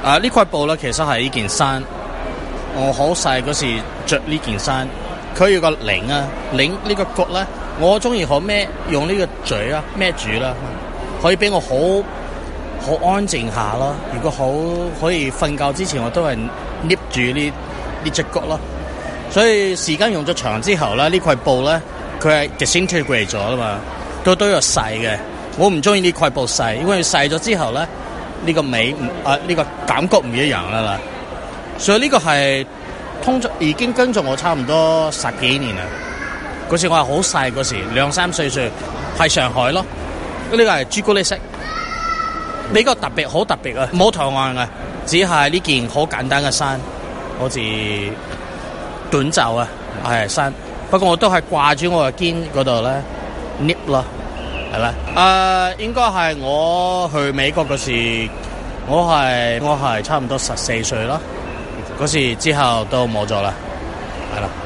呢塊布咧其實係呢件衫，我好細嗰時着呢件衫，佢有個領啊，領呢個角咧，我中意好孭，用呢個嘴啊孭住啦，可以俾我好安靜下咯。如果好可以瞓覺之前，我都係捏住呢隻角咯。所以時間用咗長之後咧，呢塊布咧佢係 disintegrate 咗啦嘛，都有細嘅。我唔中意呢塊布細，因為細咗之後咧，呢個味呢個感覺唔一樣啦。所以呢個係已經跟咗我差唔多10幾年啦。嗰時我係好細嗰時，2、3歲，係上海咯。呢個係朱古力色，比較特別，好特別啊！冇圖案啊，只係呢件好簡單嘅衫，好似短袖啊，係衫。不過我都係掛住我嘅肩嗰度咧 ，nip 咯，係啦。應該係我去美國嗰時，我係差唔多14歲啦。嗰時之後都冇咗啦，係啦。